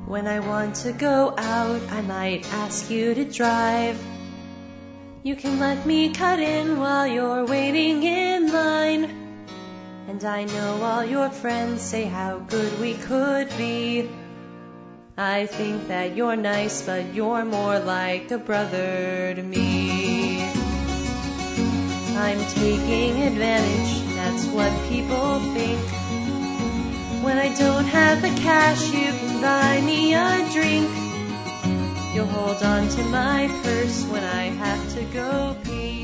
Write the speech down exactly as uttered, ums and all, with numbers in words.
When I want to go out, I might ask you to drive. You can let me cut in while you're waiting in line. And I know all your friends say how good we could be. I think that you're nice, but you're more like a brother to me. I'm taking advantage, that's what people think. When I don't have the cash, you can buy me a drink. You'll hold on to my purse when I have to go pee.